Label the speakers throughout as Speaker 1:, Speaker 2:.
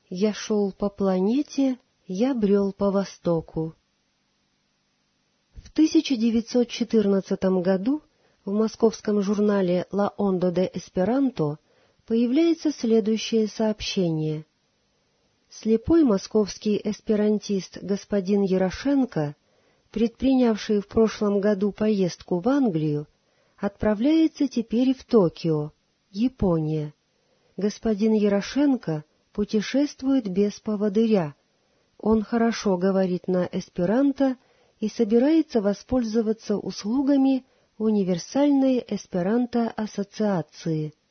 Speaker 1: Я шел по планете, я брел по востоку. В 1914 году в московском журнале «La Onda de Esperanto» появляется следующее сообщение. Слепой московский эсперантист господин Ярошенко, предпринявший в прошлом году поездку в Англию, отправляется теперь в Токио, Япония. Господин Ярошенко путешествует без поводыря. Он хорошо говорит на эсперанто и собирается воспользоваться услугами универсальной эсперанто-ассоциации.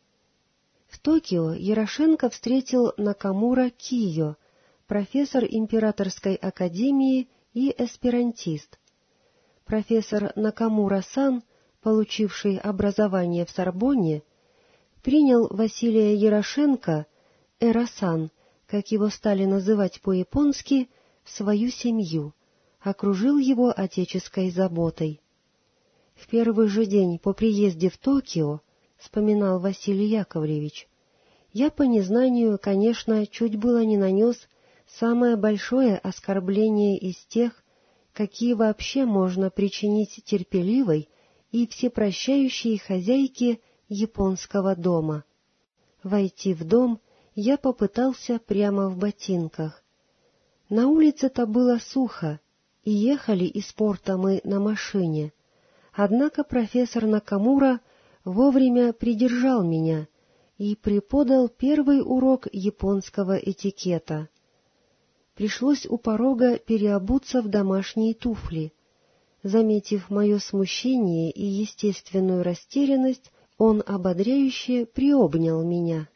Speaker 1: В Токио Ярошенко встретил Накамура Кийо, профессор Императорской академии и эсперантист. Профессор Накамура-сан, получивший образование в Сорбонне, принял Василия Ярошенко, Эра-сан, как его стали называть по-японски, в свою семью, окружил его отеческой заботой. В первый же день по приезде в Токио, вспоминал Василий Яковлевич, я по незнанию, конечно, чуть было не нанес самое большое оскорбление из тех, какие вообще можно причинить терпеливой и всепрощающей хозяйке японского дома. Войти в дом я попытался прямо в ботинках. На улице-то было сухо, и ехали из порта мы на машине. Однако профессор Накамура вовремя придержал меня и преподал первый урок японского этикета. Пришлось у порога переобуться в домашние туфли. Заметив мое смущение и естественную растерянность, он ободряюще приобнял меня.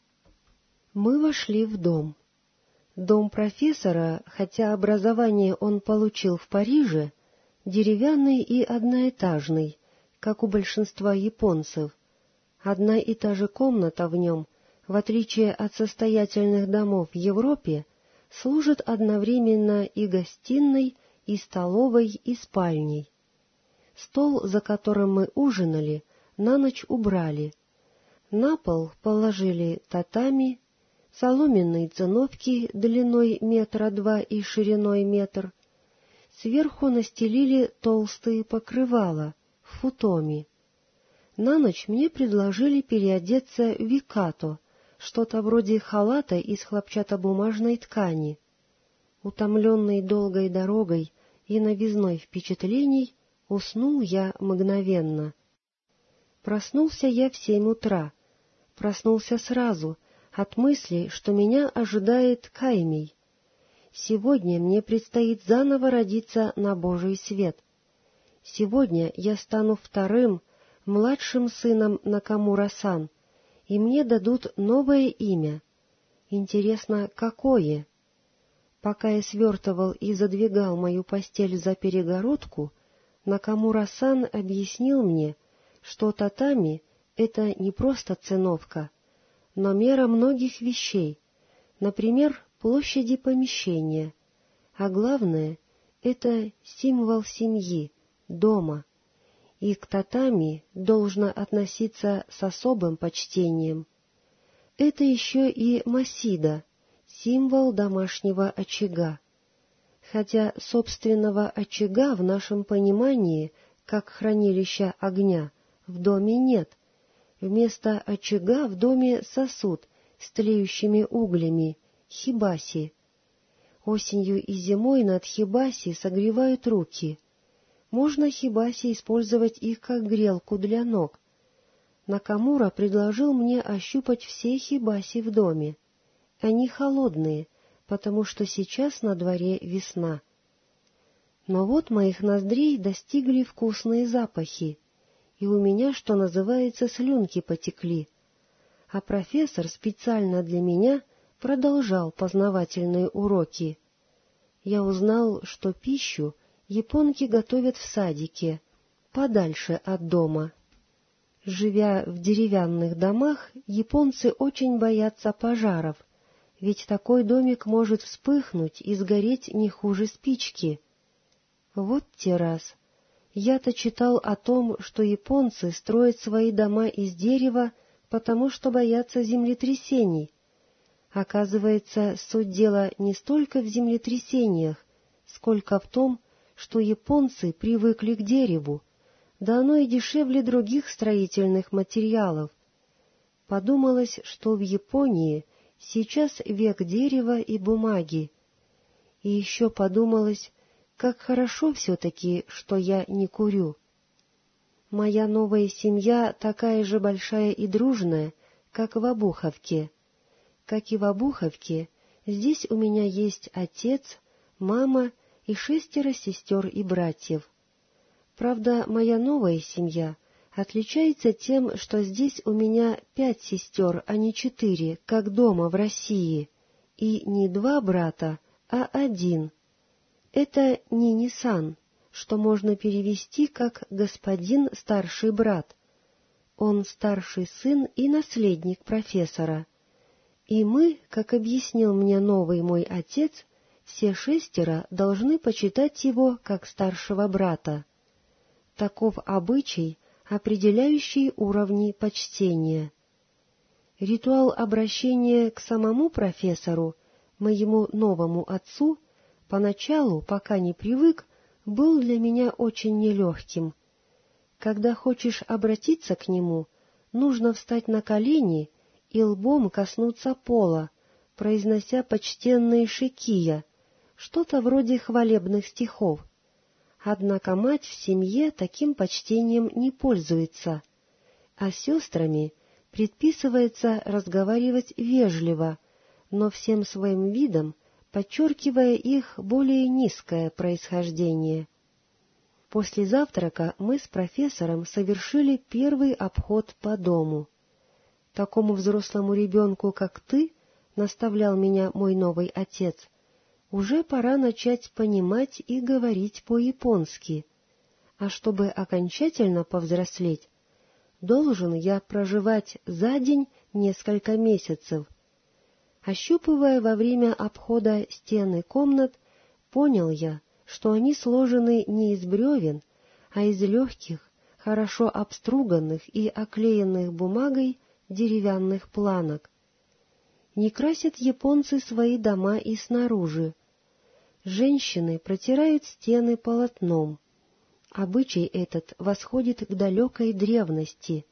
Speaker 1: Мы вошли в дом. Дом профессора, хотя образование он получил в Париже, деревянный и одноэтажный, как у большинства японцев. Одна и та же комната в нем, в отличие от состоятельных домов в Европе, служит одновременно и гостиной, и столовой, и спальней. Стол, за которым мы ужинали, на ночь убрали. На пол положили татами, соломенные циновки длиной 1,2 метра и шириной 1 метр. Сверху настелили толстые покрывала, футоми. На ночь мне предложили переодеться в викато, что-то вроде халата из хлопчатобумажной ткани. Утомленный долгой дорогой и новизной впечатлений, уснул я мгновенно. Проснулся я в 7 утра. Проснулся сразу, от мысли, что меня ожидает каймий. Сегодня мне предстоит заново родиться на Божий свет. Сегодня я стану вторым, младшим сыном Накамура-сан, и мне дадут новое имя. Интересно, какое? Пока я свертывал и задвигал мою постель за перегородку, Накамура-сан объяснил мне, что татами — это не просто циновка, но мера многих вещей, например, площади помещения, а главное — это символ семьи, дома, и к татами должно относиться с особым почтением. Это еще и масида, символ домашнего очага. Хотя собственного очага в нашем понимании, как хранилища огня, в доме нет. Вместо очага в доме сосуд с тлеющими углями, хибаси. Осенью и зимой над хибаси согревают руки. Можно хибаси использовать их как грелку для ног. Накамура предложил мне ощупать все хибаси в доме. Они холодные, потому что сейчас на дворе весна. Но вот моих ноздрей достигли вкусные запахи, и у меня, что называется, слюнки потекли. А профессор специально для меня продолжал познавательные уроки. Я узнал, что пищу японки готовят в садике, подальше от дома. Живя в деревянных домах, японцы очень боятся пожаров, ведь такой домик может вспыхнуть и сгореть не хуже спички. Вот те раз. Я-то читал о том, что японцы строят свои дома из дерева, потому что боятся землетрясений. Оказывается, суть дела не столько в землетрясениях, сколько в том, что японцы привыкли к дереву, да оно и дешевле других строительных материалов. Подумалось, что в Японии сейчас век дерева и бумаги. И еще подумалось, как хорошо все-таки, что я не курю. Моя новая семья такая же большая и дружная, как в Обуховке. Как и в Обуховке, здесь у меня есть отец, мама и 6 сестер и братьев. Правда, моя новая семья отличается тем, что здесь у меня 5 сестер, а не 4, как дома в России, и не 2 брата, а 1. Это Нини-сан, что можно перевести как «господин старший брат». Он старший сын и наследник профессора. И мы, как объяснил мне новый мой отец, все 6 должны почитать его как старшего брата. Таков обычай, определяющий уровни почтения. Ритуал обращения к самому профессору, моему новому отцу, поначалу, пока не привык, был для меня очень нелегким. Когда хочешь обратиться к нему, нужно встать на колени и лбом коснуться пола, произнося почтенные шикия, что-то вроде хвалебных стихов. Однако мать в семье таким почтением не пользуется, а с сестрами предписывается разговаривать вежливо, но всем своим видом подчеркивая их более низкое происхождение. После завтрака мы с профессором совершили первый обход по дому. Такому взрослому ребенку, как ты, наставлял меня мой новый отец, уже пора начать понимать и говорить по-японски, а чтобы окончательно повзрослеть, должен я проживать за день несколько месяцев. Ощупывая во время обхода стены комнат, понял я, что они сложены не из бревен, а из легких, хорошо обструганных и оклеенных бумагой деревянных планок. Не красят японцы свои дома и снаружи. Женщины протирают стены полотном. Обычай этот восходит к далекой древности.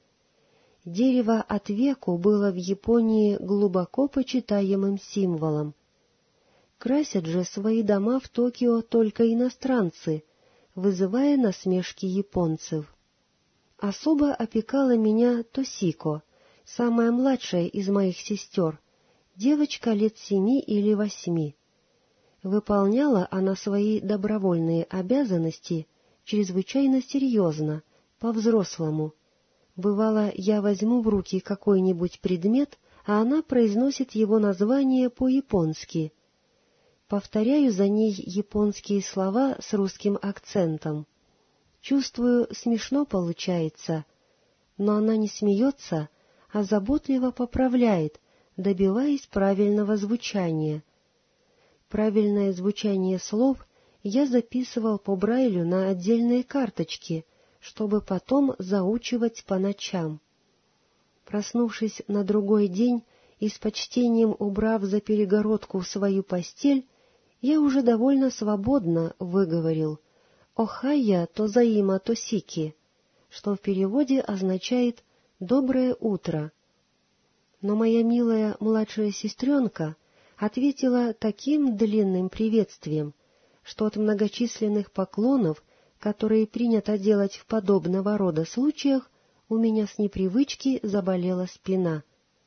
Speaker 1: Дерево от веку было в Японии глубоко почитаемым символом. Красят же свои дома в Токио только иностранцы, вызывая насмешки японцев. Особо опекала меня Тосико, самая младшая из моих сестер, девочка лет 7 или 8. Выполняла она свои добровольные обязанности чрезвычайно серьезно, по-взрослому. Бывало, я возьму в руки какой-нибудь предмет, а она произносит его название по-японски. Повторяю за ней японские слова с русским акцентом. Чувствую, смешно получается, но она не смеется, а заботливо поправляет, добиваясь правильного звучания. Правильное звучание слов я записывал по Брайлю на отдельные карточки, чтобы потом заучивать по ночам. Проснувшись на другой день и с почтением убрав за перегородку свою постель, я уже довольно свободно выговорил «Охайя тозаима тосики», что в переводе означает «доброе утро». Но моя милая младшая сестренка ответила таким длинным приветствием, что от многочисленных поклонов, которые принято делать в подобного рода случаях, у меня с непривычки заболела спина.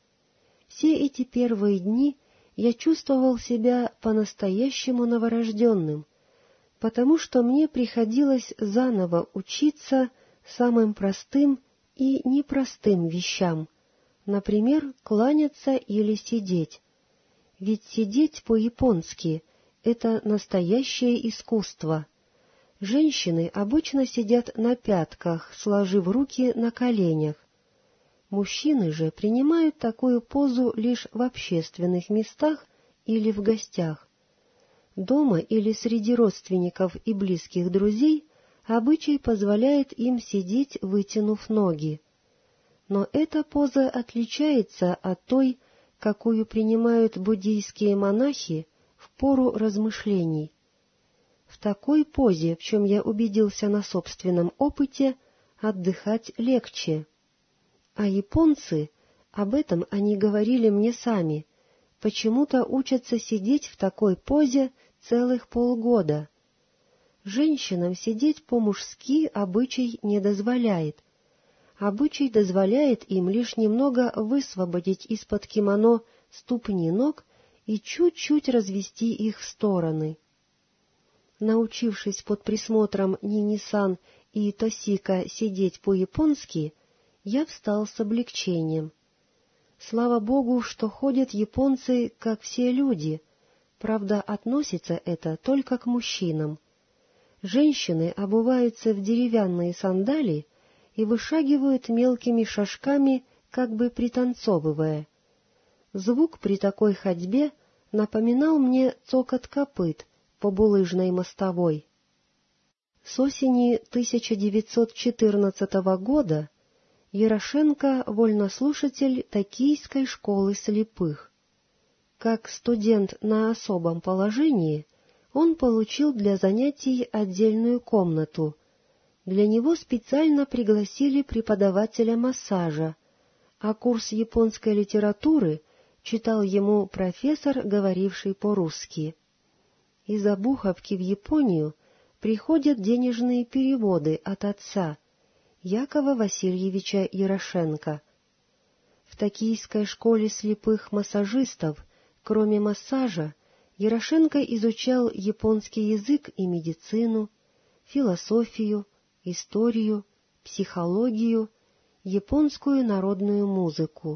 Speaker 1: Все эти первые дни я чувствовал себя по-настоящему новорожденным, потому что мне приходилось заново учиться самым простым и непростым вещам, например, кланяться или сидеть. Ведь сидеть по-японски — это настоящее искусство. Женщины обычно сидят на пятках, сложив руки на коленях. Мужчины же принимают такую позу лишь в общественных местах или в гостях. Дома или среди родственников и близких друзей обычай позволяет им сидеть, вытянув ноги. Но эта поза отличается от той, какую принимают буддийские монахи в пору размышлений. В такой позе, в чем я убедился на собственном опыте, отдыхать легче. А японцы, об этом они говорили мне сами, почему-то учатся сидеть в такой позе целых полгода. Женщинам сидеть по-мужски обычай не дозволяет. Обычай дозволяет им лишь немного высвободить из-под кимоно ступни ног и чуть-чуть развести их в стороны. Научившись под присмотром Нини-сан и Тосика сидеть по-японски, я встал с облегчением. Слава Богу, что ходят японцы, как все люди, правда, относится это только к мужчинам. Женщины обуваются в деревянные сандали и вышагивают мелкими шажками, как бы пританцовывая. Звук при такой ходьбе напоминал мне цокот копыт по булыжной мостовой. С осени 1914 года Ярошенко — вольнослушатель Токийской школы слепых. Как студент на особом положении, он получил для занятий отдельную комнату. Для него специально пригласили преподавателя массажа, а курс японской литературы читал ему профессор, говоривший по-русски. Из Обуховки в Японию приходят денежные переводы от отца, Якова Васильевича Ярошенко. В Токийской школе слепых массажистов, кроме массажа, Ярошенко изучал японский язык и медицину, философию, историю, психологию, японскую народную музыку.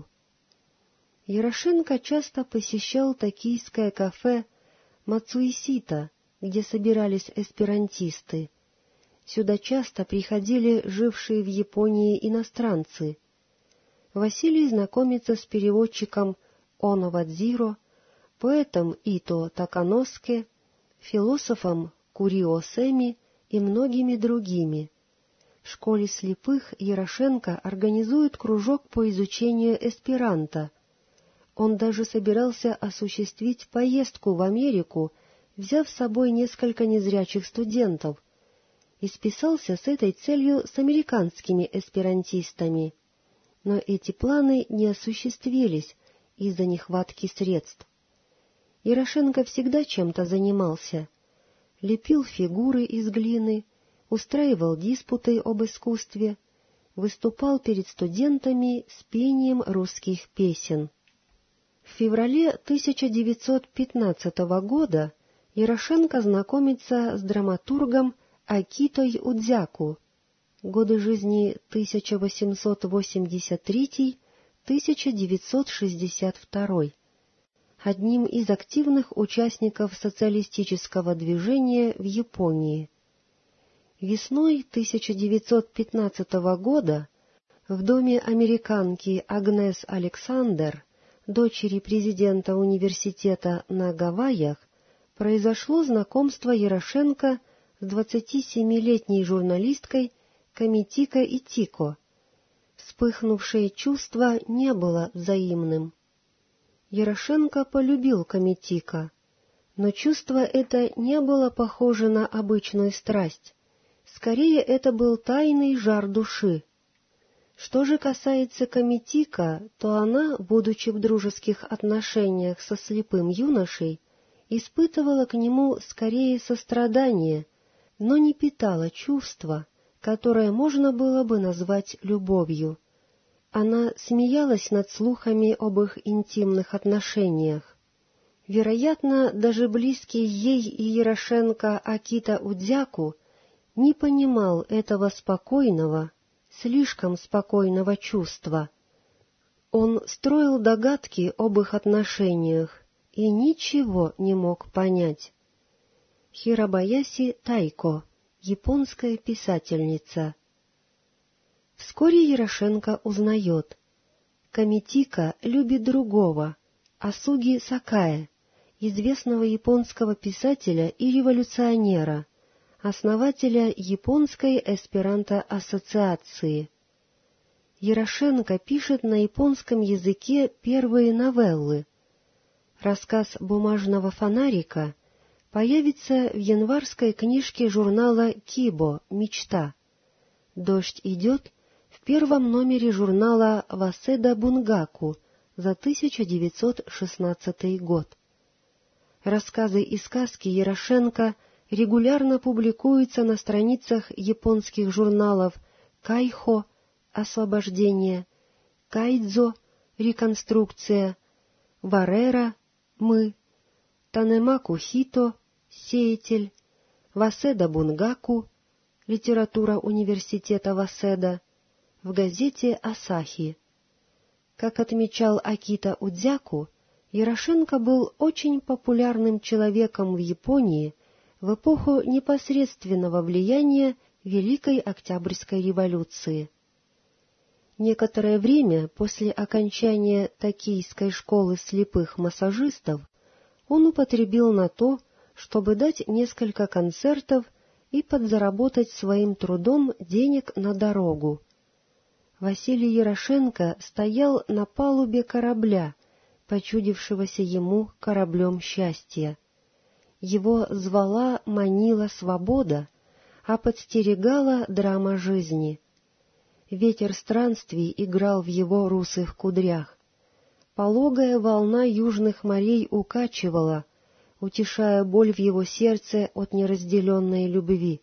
Speaker 1: Ярошенко часто посещал токийское кафе Мацуисита, где собирались эсперантисты. Сюда часто приходили жившие в Японии иностранцы. Василий знакомится с переводчиком Оно Вадзиро, поэтом Ито Таканоске, философом Курио Сэми и многими другими. В школе слепых Ярошенко организует кружок по изучению эсперанто. Он даже собирался осуществить поездку в Америку, взяв с собой несколько незрячих студентов, и списался с этой целью с американскими эсперантистами. Но эти планы не осуществились из-за нехватки средств. Ярошенко всегда чем-то занимался. Лепил фигуры из глины, устраивал диспуты об искусстве, выступал перед студентами с пением русских песен. В феврале 1915 года Ярошенко знакомится с драматургом Акитой Удзяку, годы жизни 1883-1962, одним из активных участников социалистического движения в Японии. Весной 1915 года в доме американки Агнес Александер, дочери президента университета на Гавайях, произошло знакомство Ярошенко с 27-летней журналисткой Камитико Итико. Вспыхнувшее чувство не было взаимным. Ярошенко полюбил Камитико, но чувство это не было похоже на обычную страсть. Скорее, это был тайный жар души. Что же касается Камитико, то она, будучи в дружеских отношениях со слепым юношей, испытывала к нему скорее сострадание, но не питала чувства, которое можно было бы назвать любовью. Она смеялась над слухами об их интимных отношениях. Вероятно, даже близкий ей и Ярошенко Акита Удзяку не понимал этого спокойного, слишком спокойного чувства. Он строил догадки об их отношениях и ничего не мог понять. Хиробаяси Тайко, японская писательница. Вскоре Ярошенко узнает. Камитико любит другого, Асуги Сакае, известного японского писателя и революционера, основателя Японской эсперанто-ассоциации. Ярошенко пишет на японском языке первые новеллы. Рассказ «Бумажного фонарика» появится в январской книжке журнала «Кибо. Мечта». «Дождь идет» в первом номере журнала «Васеда Бунгаку» за 1916 год. Рассказы и сказки Ярошенко регулярно публикуются на страницах японских журналов «Кайхо» — «Освобождение», «Кайдзо» — «Реконструкция», «Варера» — «Мы», «Танемаку Хито» — «Сеятель», «Васеда Бунгаку» — «Литература университета Васеда», в газете «Асахи». Как отмечал Акита Удзяку, Ярошенко был очень популярным человеком в Японии в эпоху непосредственного влияния Великой Октябрьской революции. Некоторое время после окончания Токийской школы слепых массажистов он употребил на то, чтобы дать несколько концертов и подзаработать своим трудом денег на дорогу. Василий Ярошенко стоял на палубе корабля, почудившегося ему кораблем счастья. Его звала, манила свобода, а подстерегала драма жизни. Ветер странствий играл в его русых кудрях. Пологая волна южных морей укачивала, утешая боль в его сердце от неразделенной любви.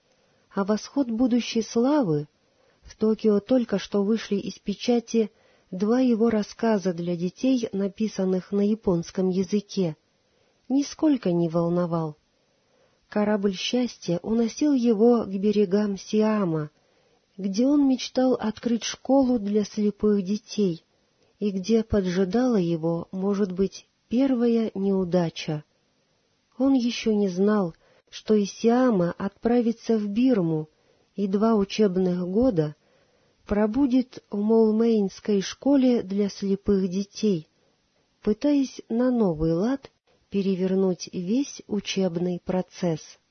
Speaker 1: А восход будущей славы в Токио только что вышли из печати два его рассказа для детей, написанных на японском языке, нисколько не волновал. Корабль счастья уносил его к берегам Сиама, где он мечтал открыть школу для слепых детей, и где поджидала его, может быть, первая неудача. Он еще не знал, что из Сиама отправится в Бирму, и 2 учебных года пробудет в Молмейнской школе для слепых детей, пытаясь на новый лад перевернуть весь учебный процесс.